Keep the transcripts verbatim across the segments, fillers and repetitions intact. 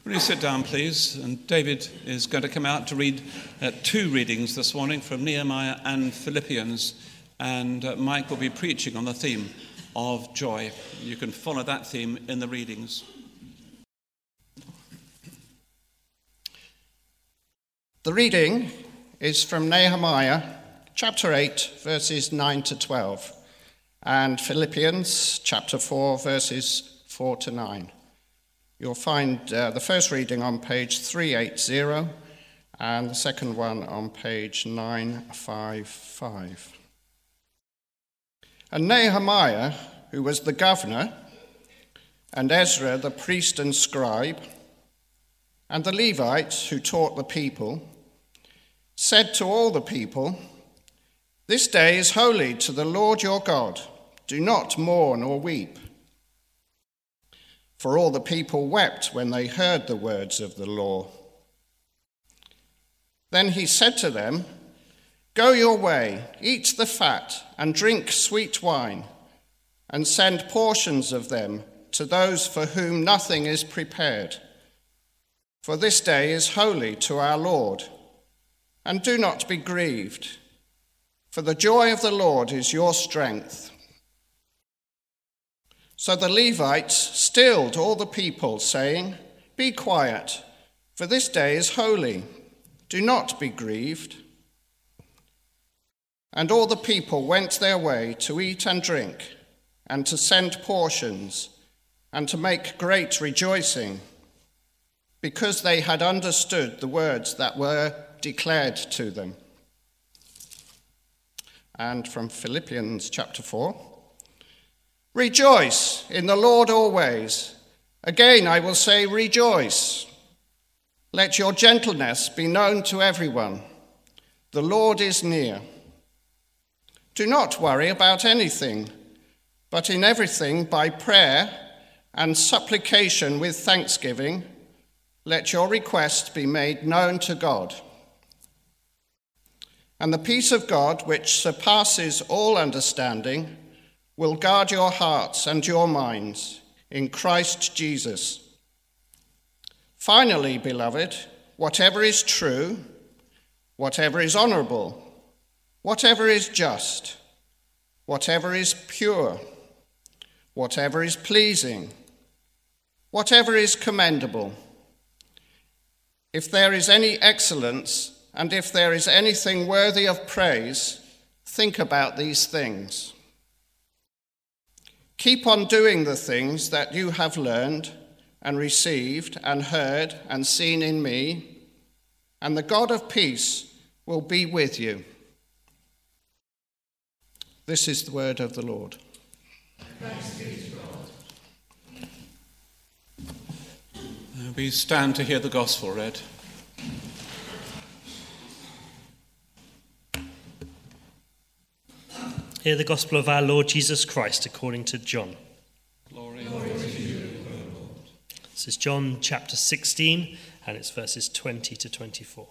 Will you sit down, please? And David is going to come out to read uh, two readings this morning from Nehemiah and Philippians, and uh, Mike will be preaching on the theme of joy. You can follow that theme in the readings. The reading is from Nehemiah chapter eight, verses nine to twelve, and Philippians chapter four, verses four to nine. You'll find uh, the first reading on page three eighty and the second one on page nine fifty-five. And Nehemiah, who was the governor, and Ezra, the priest and scribe, and the Levites who taught the people, said to all the people, "This day is holy to the Lord your God. Do not mourn or weep." For all the people wept when they heard the words of the law. Then he said to them, "Go your way, eat the fat, and drink sweet wine, and send portions of them to those for whom nothing is prepared. For this day is holy to our Lord. And do not be grieved, for the joy of the Lord is your strength." So the Levites stilled all the people, saying, "Be quiet, for this day is holy. Do not be grieved." And all the people went their way to eat and drink, and to send portions, and to make great rejoicing, because they had understood the words that were declared to them. And from Philippians chapter four, "Rejoice in the Lord always. Again I will say rejoice. Let your gentleness be known to everyone. The Lord is near. Do not worry about anything, but in everything by prayer and supplication with thanksgiving, let your request be made known to God. And the peace of God, which surpasses all understanding, will guard your hearts and your minds in Christ Jesus. Finally, beloved, whatever is true, whatever is honorable, whatever is just, whatever is pure, whatever is pleasing, whatever is commendable, if there is any excellence and if there is anything worthy of praise, think about these things. Keep on doing the things that you have learned and received and heard and seen in me, and the God of peace will be with you." This is the word of the Lord. Thanks be to God. We stand to hear the gospel read. Hear the gospel of our Lord Jesus Christ according to John. Glory, Glory to you, O Lord. This is John chapter sixteen, and it's verses twenty to twenty-four.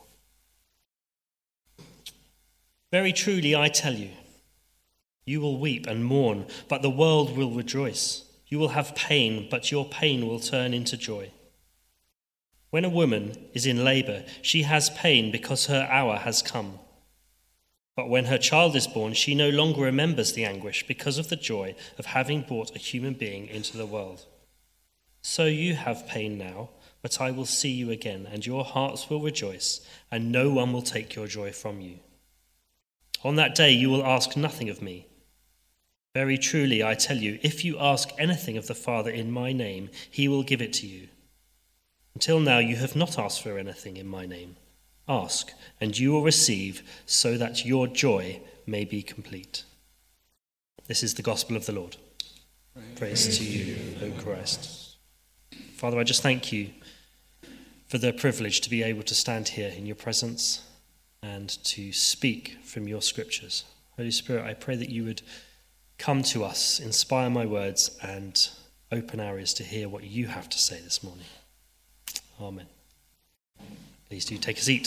"Very truly I tell you, you will weep and mourn, but the world will rejoice. You will have pain, but your pain will turn into joy. When a woman is in labor, she has pain because her hour has come. But when her child is born, she no longer remembers the anguish because of the joy of having brought a human being into the world. So you have pain now, but I will see you again, and your hearts will rejoice, and no one will take your joy from you. On that day you will ask nothing of me. Very truly I tell you, if you ask anything of the Father in my name, he will give it to you. Until now you have not asked for anything in my name. Ask, and you will receive, so that your joy may be complete." This is the gospel of the Lord. Praise, Praise to you, O Christ. Father, I just thank you for the privilege to be able to stand here in your presence and to speak from your scriptures. Holy Spirit, I pray that you would come to us, inspire my words, and open our ears to hear what you have to say this morning. Amen. Please do take a seat.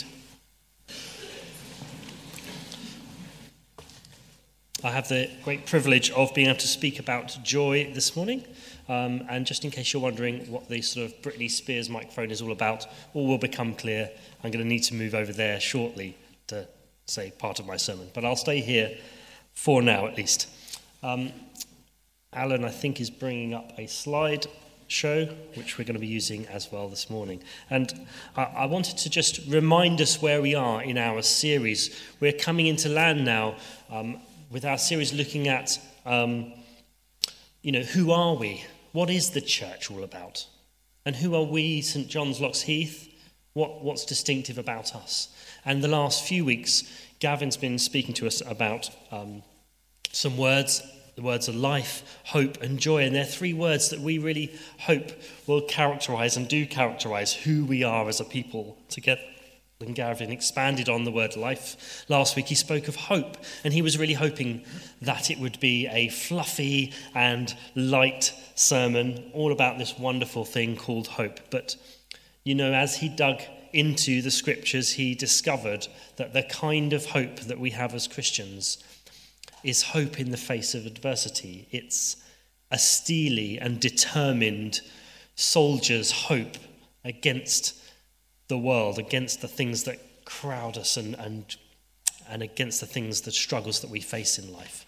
I have the great privilege of being able to speak about joy this morning. Um, and just in case you're wondering what the sort of Britney Spears microphone is all about, all will become clear. I'm going to need to move over there shortly to say part of my sermon. But I'll stay here for now, at least. Um, Alan, I think, is bringing up a slide show, which we're going to be using as well this morning. And I, I wanted to just remind us where we are in our series. We're coming into land now um, with our series looking at, um, you know, who are we? What is the church all about? And who are we, St John's Locks Heath? What, what's distinctive about us? And the last few weeks, Gavin's been speaking to us about um, some words, the words of life, hope and joy. And they're three words that we really hope will characterize and do characterize who we are as a people together. And Gavin expanded on the word life. Last week he spoke of hope, and he was really hoping that it would be a fluffy and light sermon all about this wonderful thing called hope. But, you know, as he dug into the scriptures, he discovered that the kind of hope that we have as Christians is hope in the face of adversity. It's a steely and determined soldier's hope against the world, against the things that crowd us and, and, and against the things, the struggles that we face in life.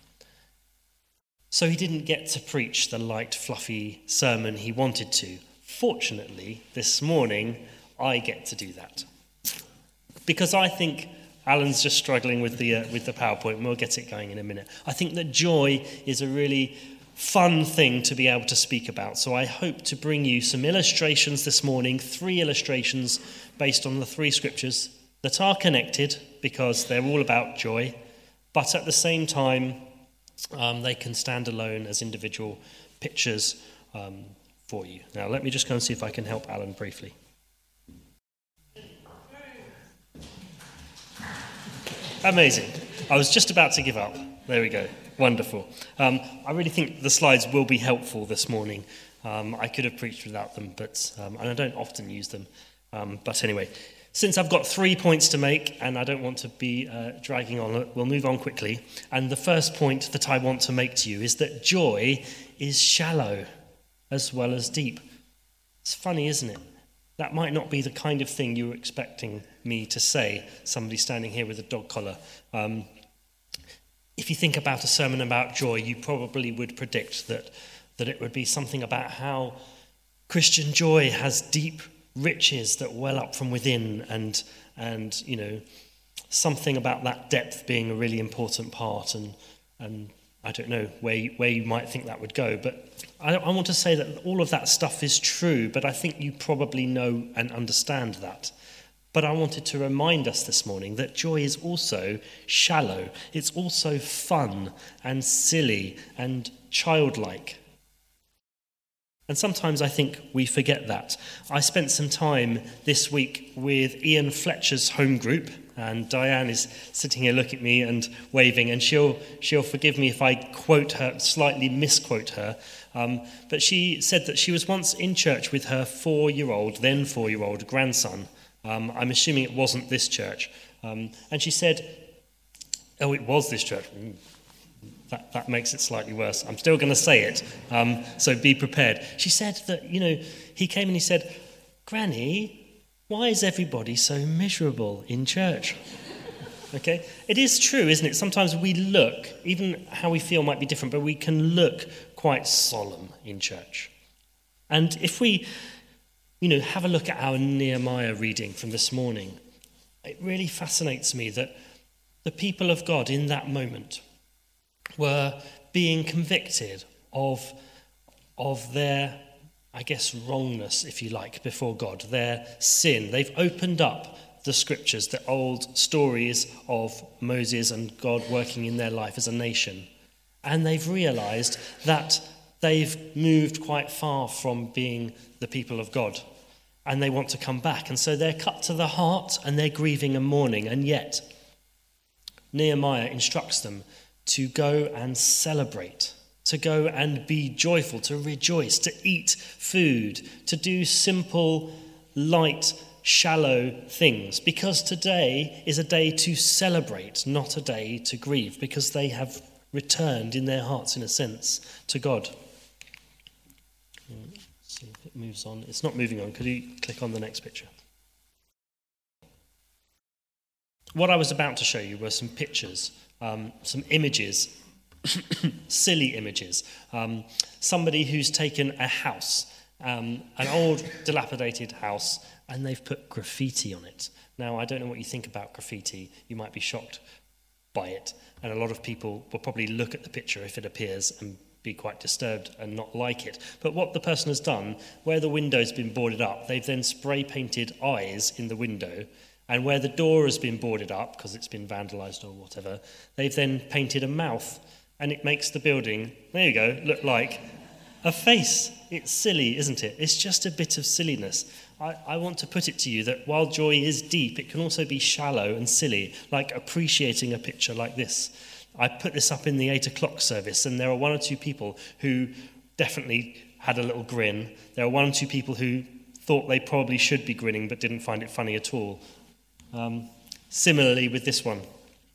So he didn't get to preach the light, fluffy sermon he wanted to. Fortunately, this morning, I get to do that. Because I think Alan's just struggling with the uh, with the PowerPoint, and we'll get it going in a minute. I think that joy is a really fun thing to be able to speak about. So I hope to bring you some illustrations this morning, three illustrations based on the three scriptures that are connected because they're all about joy, but at the same time, um, they can stand alone as individual pictures um, for you. Now, let me just go and see if I can help Alan briefly. Amazing. I was just about to give up. There we go. Wonderful. Um, I really think the slides will be helpful this morning. Um, I could have preached without them, but um, and I don't often use them. Um, but anyway, since I've got three points to make, and I don't want to be uh, dragging on, we'll move on quickly. And the first point that I want to make to you is that joy is shallow as well as deep. It's funny, isn't it? That might not be the kind of thing you were expecting me to say, somebody standing here with a dog collar. Um, if you think about a sermon about joy, you probably would predict that, that it would be something about how Christian joy has deep riches that well up from within, and, and you know, something about that depth being a really important part, and, and I don't know where you, where you might think that would go, but I, I want to say that all of that stuff is true, but I think you probably know and understand that. But I wanted to remind us this morning that joy is also shallow. It's also fun and silly and childlike. And sometimes I think we forget that. I spent some time this week with Ian Fletcher's home group, and Diane is sitting here looking at me and waving, and she'll she'll forgive me if I quote her, slightly misquote her. Um, but she said that she was once in church with her four-year-old, then four-year-old grandson. Um, I'm assuming it wasn't this church. Um, and she said, oh, it was this church. Mm. That, that makes it slightly worse. I'm still going to say it, um, so be prepared. She said that, you know, he came and he said, Granny, why is everybody so miserable in church? Okay? It is true, isn't it? Sometimes we look, even how we feel might be different, but we can look quite solemn in church. And if we, you know, have a look at our Nehemiah reading from this morning, it really fascinates me that the people of God in that moment were being convicted of, of their, I guess, wrongness, if you like, before God, their sin. They've opened up the scriptures, the old stories of Moses and God working in their life as a nation, and they've realized that they've moved quite far from being the people of God, and they want to come back. And so they're cut to the heart, and they're grieving and mourning, and yet Nehemiah instructs them to go and celebrate, to go and be joyful, to rejoice, to eat food, to do simple, light, shallow things. Because today is a day to celebrate, not a day to grieve, because they have returned in their hearts, in a sense, to God. it moves on. It's not moving on. Could you click on the next picture? What I was about to show you were some pictures, um, some images, silly images. Um, somebody who's taken a house, um, an old dilapidated house, and they've put graffiti on it. Now, I don't know what you think about graffiti. You might be shocked by it. And a lot of people will probably look at the picture if it appears and be quite disturbed and not like it. But what the person has done, where the window's been boarded up, they've then spray painted eyes in the window. And where the door has been boarded up, because it's been vandalised or whatever, they've then painted a mouth. And it makes the building, there you go, look like a face. It's silly, isn't it? It's just a bit of silliness. I, I want to put it to you that while joy is deep, it can also be shallow and silly, like appreciating a picture like this. I put this up in the eight o'clock service, and there are one or two people who definitely had a little grin. There are one or two people who thought they probably should be grinning but didn't find it funny at all. Um, similarly with this one.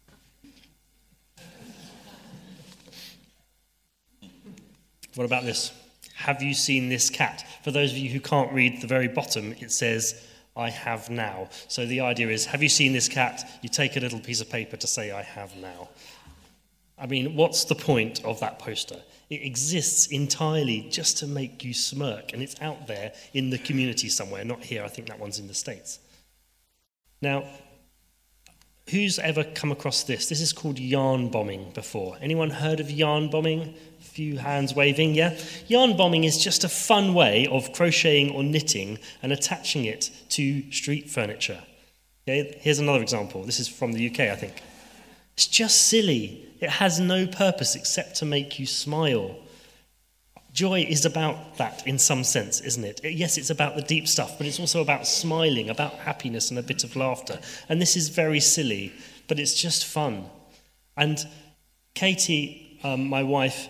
What about this? Have you seen this cat? For those of you who can't read the very bottom, it says, I have now. So the idea is, have you seen this cat? You take a little piece of paper to say, I have now. I mean, what's the point of that poster? It exists entirely just to make you smirk, and it's out there in the community somewhere, not here. I think that one's in the States. Now, who's ever come across this? This is called yarn bombing before. Anyone heard of yarn bombing? A few hands waving, yeah? Yarn bombing is just a fun way of crocheting or knitting and attaching it to street furniture. Okay, here's another example. This is from the U K, I think. It's just silly. It has no purpose except to make you smile. Joy is about that in some sense, isn't it? Yes, it's about the deep stuff, but it's also about smiling, about happiness and a bit of laughter. And this is very silly, but it's just fun. And Katie, um, my wife,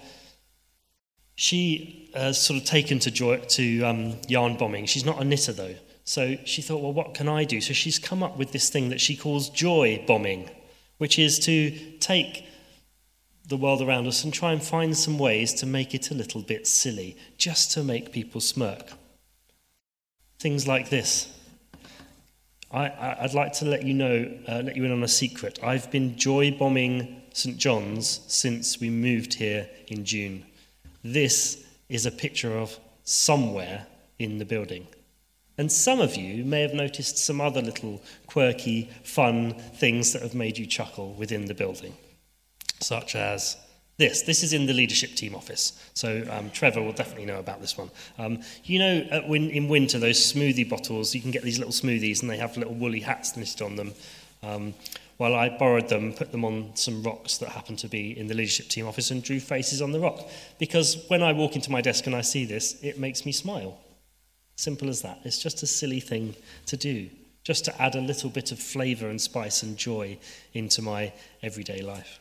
she has sort of taken to joy to um, yarn bombing. She's not a knitter, though. So she thought, well, what can I do? So she's come up with this thing that she calls joy bombing, which is to take the world around us and try and find some ways to make it a little bit silly, just to make people smirk. Things like this. I, I, I'd like to let you know, uh, let you in on a secret. I've been joy bombing St John's since we moved here in June. This is a picture of somewhere in the building. And some of you may have noticed some other little quirky, fun things that have made you chuckle within the building. Such as this. This is in the leadership team office. So um, Trevor will definitely know about this one. Um, you know, at win- in winter, those smoothie bottles, you can get these little smoothies and they have little woolly hats knitted on them. Um, well, I borrowed them, put them on some rocks that happen to be in the leadership team office and drew faces on the rock. Because when I walk into my desk and I see this, it makes me smile. Simple as that. It's just a silly thing to do, just to add a little bit of flavour and spice and joy into my everyday life.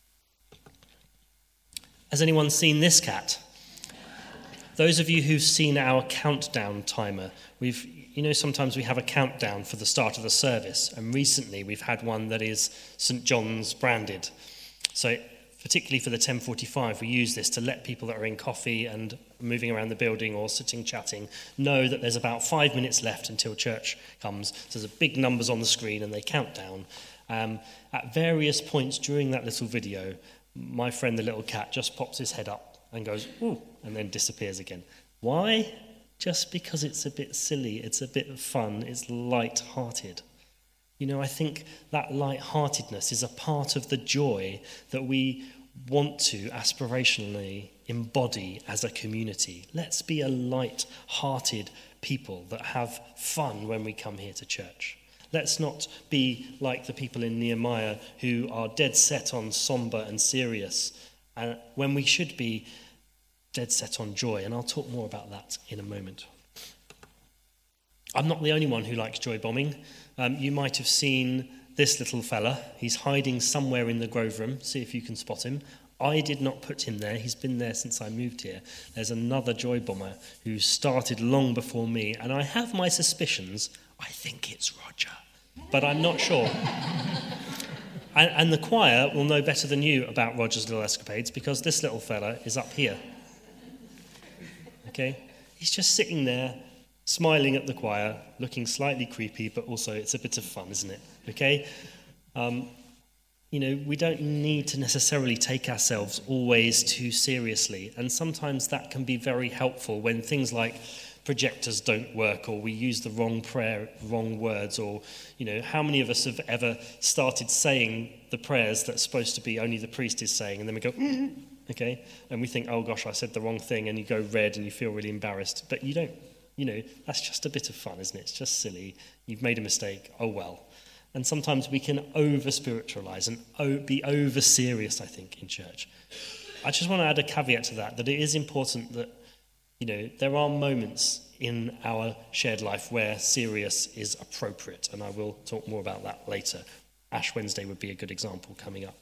Has anyone seen this cat? Those of you who've seen our countdown timer, we've, you know, sometimes we have a countdown for the start of the service, and recently we've had one that is St John's branded. So particularly for the ten forty-five, we use this to let people that are in coffee and moving around the building or sitting chatting know that there's about five minutes left until church comes. So there's big numbers on the screen and they count down. Um, at various points during that little video, my friend the little cat just pops his head up and goes, ooh, and then disappears again. Why? Just because it's a bit silly, it's a bit of fun, it's light-hearted. You know, I think that light-heartedness is a part of the joy that we want to aspirationally embody as a community. Let's be a light-hearted people that have fun when we come here to church. Let's not be like the people in Nehemiah who are dead set on somber and serious, uh, when we should be dead set on joy. And I'll talk more about that in a moment. I'm not the only one who likes joy bombing. Um, you might have seen this little fella. He's hiding somewhere in the Grove Room. See if you can spot him. I did not put him there. He's been there since I moved here. There's another joy bomber who started long before me, and I have my suspicions. I think it's Roger, but I'm not sure. and, and the choir will know better than you about Roger's little escapades because this little fella is up here. Okay? he's just sitting there, smiling at the choir, looking slightly creepy, but also it's a bit of fun, isn't it? Okay? Um, you know, we don't need to necessarily take ourselves always too seriously, and sometimes that can be very helpful when things like projectors don't work, or we use the wrong prayer, wrong words, or, you know, how many of us have ever started saying the prayers that's supposed to be only the priest is saying, and then we go, mm, okay, and we think, oh gosh, I said the wrong thing, and you go red and you feel really embarrassed, but you don't, you know, that's just a bit of fun, isn't it? It's just silly. You've made a mistake, oh well. And sometimes we can over-spiritualize and be over-serious, I think, in church. I just want to add a caveat to that, that it is important that, you know, there are moments in our shared life where serious is appropriate, and I will talk more about that later. Ash Wednesday would be a good example coming up.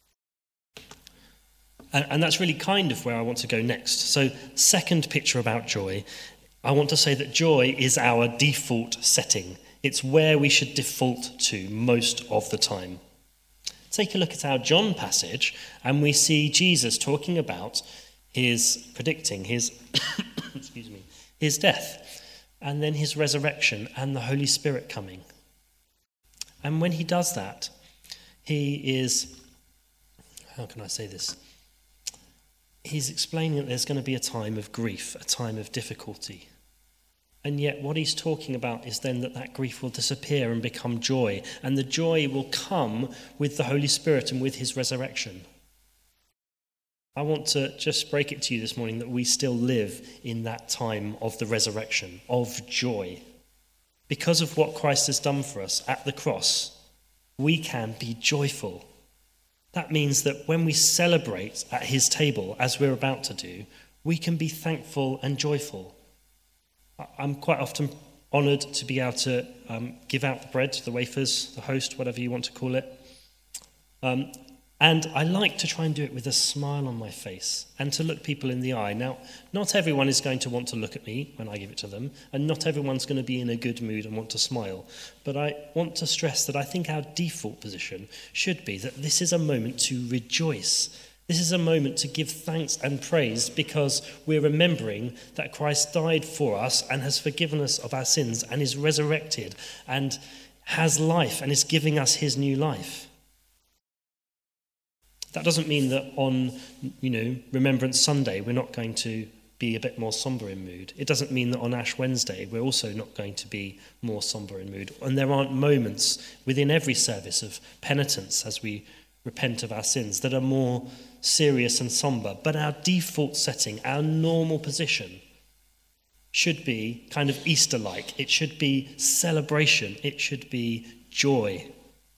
And, and that's really kind of where I want to go next. So, second picture about joy, I want to say that joy is our default setting. It's where we should default to most of the time. Take a look at our John passage, and we see Jesus talking about his, predicting his, excuse me, his death, and then his resurrection, and the Holy Spirit coming. And when he does that, he is, how can I say this? He's explaining that there's going to be a time of grief, a time of difficulty. And yet what he's talking about is then that that grief will disappear and become joy. And the joy will come with the Holy Spirit and with his resurrection. I want to just break it to you this morning that we still live in that time of the resurrection, of joy. Because of what Christ has done for us at the cross, we can be joyful. That means that when we celebrate at his table, as we're about to do, we can be thankful and joyful. I'm quite often honoured to be able to um, give out the bread, the wafers, the host, whatever you want to call it. Um, and I like to try and do it with a smile on my face and to look people in the eye. Now, not everyone is going to want to look at me when I give it to them, and not everyone's going to be in a good mood and want to smile. But I want to stress that I think our default position should be that this is a moment to rejoice. This is a moment to give thanks and praise because we're remembering that Christ died for us and has forgiven us of our sins and is resurrected and has life and is giving us his new life. That doesn't mean that on, you know, Remembrance Sunday we're not going to be a bit more somber in mood. It doesn't mean that on Ash Wednesday we're also not going to be more somber in mood. And there aren't moments within every service of penitence as we repent of our sins that are more serious and somber. But our default setting, our normal position, should be kind of Easter-like. It should be celebration. It should be joy.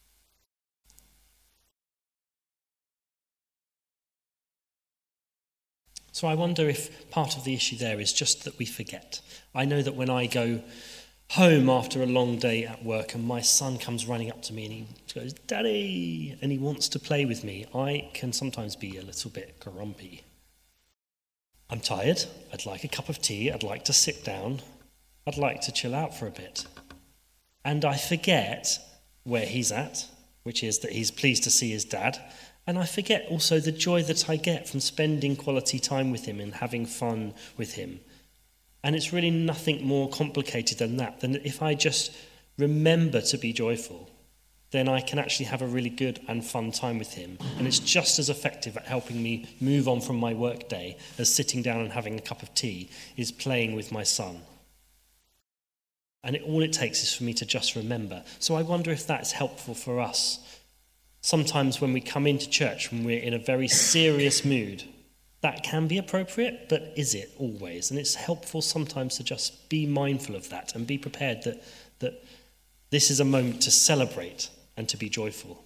So I wonder if part of the issue there is just that we forget. I know that when I go home after a long day at work and my son comes running up to me and he goes, "Daddy," and he wants to play with me, I can sometimes be a little bit grumpy. I'm tired, I'd like a cup of tea, I'd like to sit down, I'd like to chill out for a bit. And I forget where he's at, which is that he's pleased to see his dad, and I forget also the joy that I get from spending quality time with him and having fun with him. And it's really nothing more complicated than that, than if I just remember to be joyful, then I can actually have a really good and fun time with him. And it's just as effective at helping me move on from my work day as sitting down and having a cup of tea is playing with my son. And it, all it takes is for me to just remember. So I wonder if that's helpful for us. Sometimes when we come into church, when we're in a very serious mood, that can be appropriate, but is it always? And it's helpful sometimes to just be mindful of that and be prepared that, that this is a moment to celebrate and to be joyful.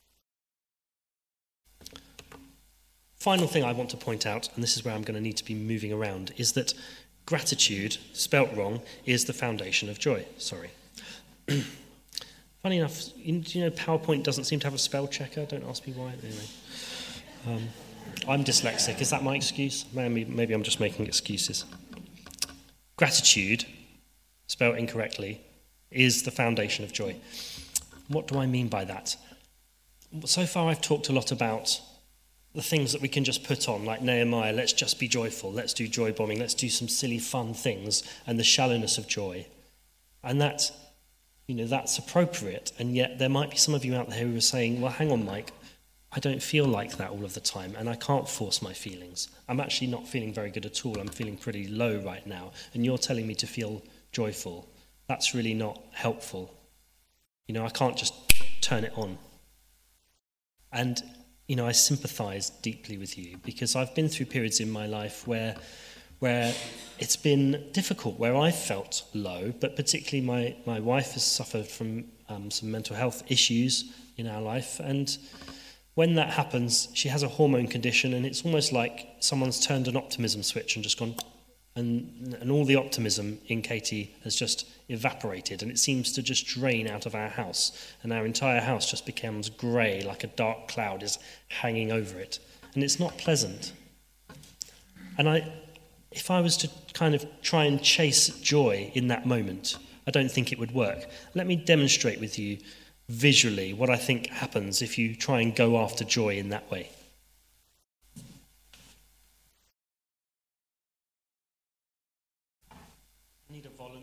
Final thing I want to point out, and this is where I'm going to need to be moving around, is that gratitude, spelt wrong, is the foundation of joy. Sorry. Funny enough, you know, PowerPoint doesn't seem to have a spell checker. Don't ask me why. Anyway. Um, I'm dyslexic. Is that my excuse? Maybe, maybe I'm just making excuses. Gratitude, spelled incorrectly, is the foundation of joy. What do I mean by that? So far I've talked a lot about the things that we can just put on, like Nehemiah, let's just be joyful, let's do joy bombing, let's do some silly fun things, and the shallowness of joy. And that's, you know, that's appropriate. And yet there might be some of you out there who are saying, well, hang on, Mike, I don't feel like that all of the time, and I can't force my feelings. I'm actually not feeling very good at all. I'm feeling pretty low right now, and you're telling me to feel joyful. That's really not helpful. You know, I can't just turn it on. And, you know, I sympathise deeply with you, because I've been through periods in my life where where it's been difficult, where I've felt low, but particularly my, my wife has suffered from um, some mental health issues in our life, and when that happens, she has a hormone condition, and it's almost like someone's turned an optimism switch and just gone, and, and all the optimism in Katie has just evaporated, and it seems to just drain out of our house, and our entire house just becomes grey, like a dark cloud is hanging over it, and it's not pleasant. And I, if I was to kind of try and chase joy in that moment, I don't think it would work. Let me demonstrate with you visually what I think happens if you try and go after joy in that way. I need a volunteer.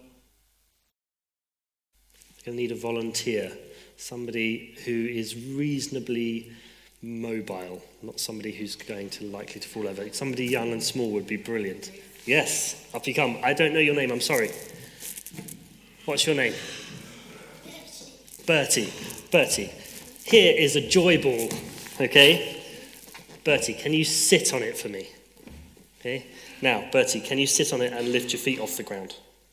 You'll need a volunteer, somebody who is reasonably mobile, not somebody who's going to likely to fall over. Somebody young and small would be brilliant. Yes, up you come. I don't know your name, I'm sorry. What's your name? Bertie. Bertie. Here is a joy ball, okay? Bertie, can you sit on it for me? Okay. Now, Bertie, can you sit on it and lift your feet off the ground?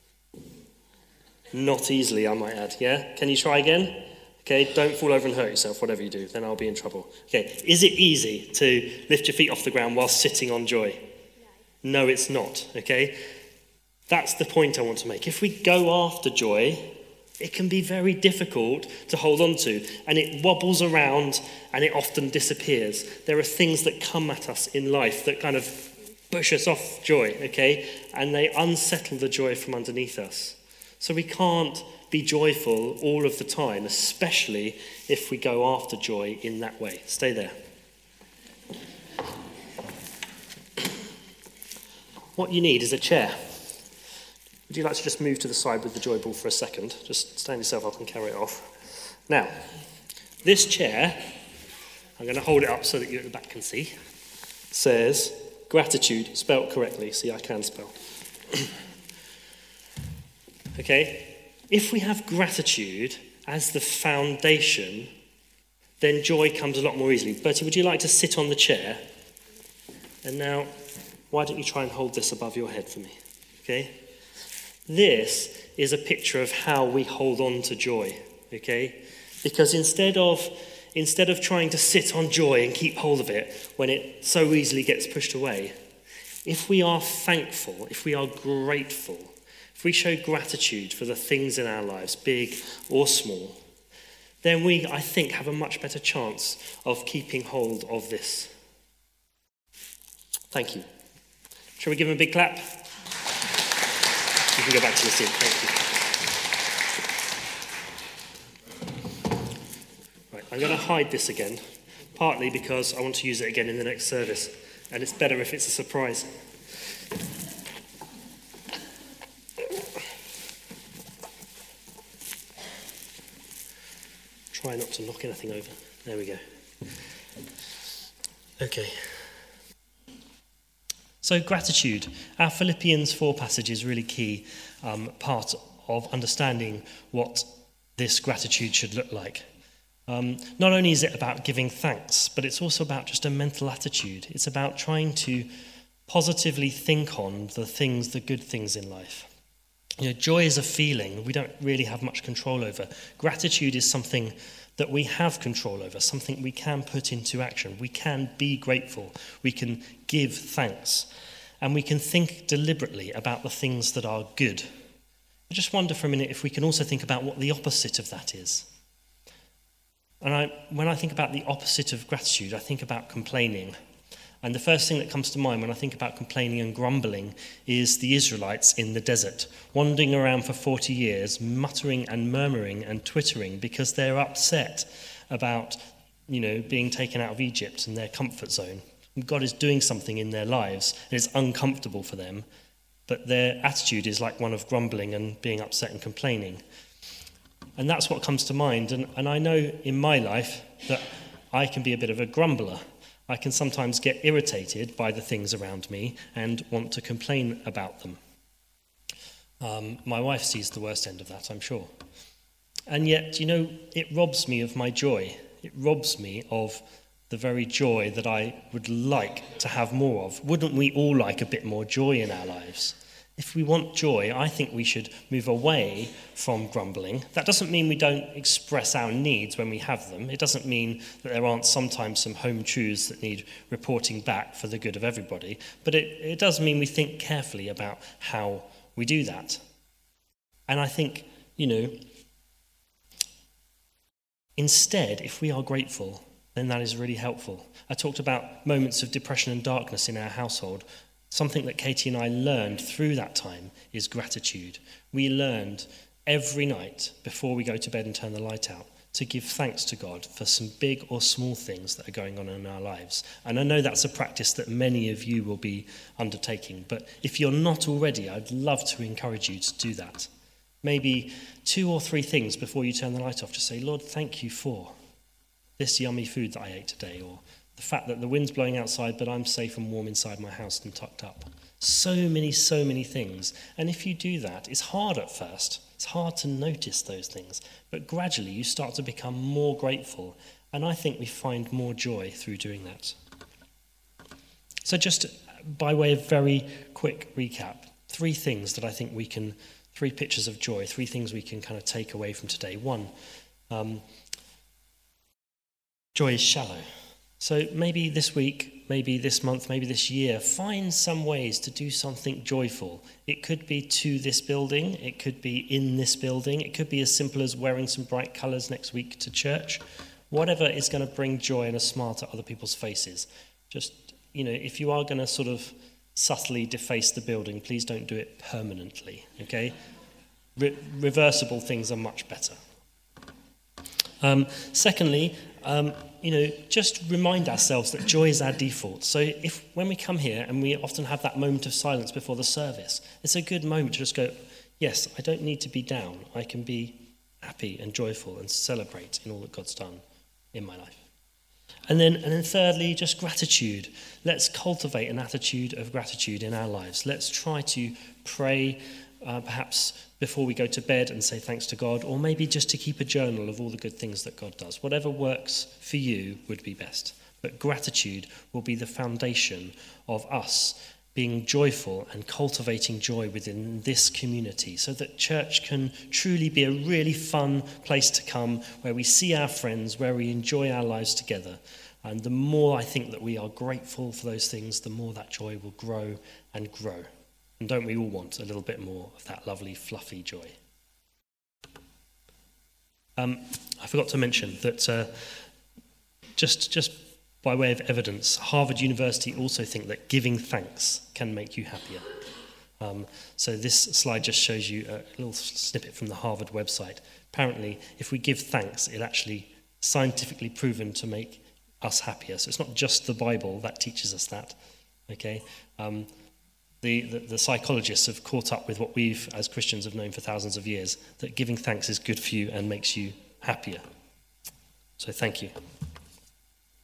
Not easily, I might add, yeah? Can you try again? Okay, don't fall over and hurt yourself, whatever you do, then I'll be in trouble. Okay, is it easy to lift your feet off the ground while sitting on joy? No, it's not, okay? That's the point I want to make. If we go after joy, it can be very difficult to hold on to, and it wobbles around and it often disappears. There are things that come at us in life that kind of push us off joy, okay? And they unsettle the joy from underneath us. So we can't be joyful all of the time, especially if we go after joy in that way. Stay there. What you need is a chair. Would you like to just move to the side with the joy ball for a second? Just stand yourself up and carry it off. Now, this chair, I'm going to hold it up so that you at the back can see, says gratitude, spelt correctly. See, I can spell. Okay? If we have gratitude as the foundation, then joy comes a lot more easily. Bertie, would you like to sit on the chair? And now, why don't you try and hold this above your head for me? Okay? This is a picture of how we hold on to joy, okay? Because instead of instead of trying to sit on joy and keep hold of it when it so easily gets pushed away, if we are thankful, if we are grateful, if we show gratitude for the things in our lives, big or small, then we, I think, have a much better chance of keeping hold of this. Thank you. Shall we give him a big clap? You can go back to the seat. Thank you. Right, I'm going to hide this again, partly because I want to use it again in the next service, and it's better if it's a surprise. Try not to knock anything over. There we go. Okay. So gratitude. Our Philippians four passage is really key um, part of understanding what this gratitude should look like. Um, not only is it about giving thanks, but it's also about just a mental attitude. It's about trying to positively think on the things, the good things in life. You know, joy is a feeling we don't really have much control over. Gratitude is something that we have control over, something we can put into action. We can be grateful. We can give thanks. And we can think deliberately about the things that are good. I just wonder for a minute if we can also think about what the opposite of that is. And I, when I think about the opposite of gratitude, I think about complaining. And the first thing that comes to mind when I think about complaining and grumbling is the Israelites in the desert, wandering around for forty years, muttering and murmuring and twittering because they're upset about you know, being taken out of Egypt and their comfort zone. God is doing something in their lives, and it's uncomfortable for them, but their attitude is like one of grumbling and being upset and complaining. And that's what comes to mind. And, and I know in my life that I can be a bit of a grumbler. I can sometimes get irritated by the things around me and want to complain about them. Um, my wife sees the worst end of that, I'm sure. And yet, you know, it robs me of my joy. It robs me of the very joy that I would like to have more of. Wouldn't we all like a bit more joy in our lives? If we want joy, I think we should move away from grumbling. That doesn't mean we don't express our needs when we have them. It doesn't mean that there aren't sometimes some home truths that need reporting back for the good of everybody. But it, it does mean we think carefully about how we do that. And I think, you know, instead, if we are grateful, then that is really helpful. I talked about moments of depression and darkness in our household. Something that Katie and I learned through that time is gratitude. We learned every night before we go to bed and turn the light out to give thanks to God for some big or small things that are going on in our lives. And I know that's a practice that many of you will be undertaking, but if you're not already, I'd love to encourage you to do that. Maybe two or three things before you turn the light off to say, Lord, thank you for this yummy food that I ate today, or the fact that the wind's blowing outside, but I'm safe and warm inside my house and tucked up. So many, so many things. And if you do that, it's hard at first. It's hard to notice those things. But gradually you start to become more grateful. And I think we find more joy through doing that. So just by way of very quick recap, three things that I think we can, three pictures of joy, three things we can kind of take away from today. One, um, joy is shallow. So maybe this week, maybe this month, maybe this year, find some ways to do something joyful. It could be to this building, it could be in this building, it could be as simple as wearing some bright colours next week to church. Whatever is going to bring joy and a smile to other people's faces. Just, you know, if you are going to sort of subtly deface the building, please don't do it permanently, okay? Re- reversible things are much better. Um, secondly, um, you know, just remind ourselves that joy is our default. So if when we come here and we often have that moment of silence before the service, it's a good moment to just go, yes, I don't need to be down. I can be happy and joyful and celebrate in all that God's done in my life. And then, and then thirdly, just gratitude. Let's cultivate an attitude of gratitude in our lives. Let's try to pray uh, perhaps before we go to bed and say thanks to God, or maybe just to keep a journal of all the good things that God does. Whatever works for you would be best. But gratitude will be the foundation of us being joyful and cultivating joy within this community so that church can truly be a really fun place to come where we see our friends, where we enjoy our lives together. And the more I think that we are grateful for those things, the more that joy will grow and grow. And don't we all want a little bit more of that lovely, fluffy joy? Um, I forgot to mention that uh, just just by way of evidence, Harvard University also think that giving thanks can make you happier. Um, so this slide just shows you a little snippet from the Harvard website. Apparently, if we give thanks, it's actually scientifically proven to make us happier. So it's not just the Bible that teaches us that. Okay. Um, The, the, the psychologists have caught up with what we've, as Christians, have known for thousands of years, that giving thanks is good for you and makes you happier. So thank you.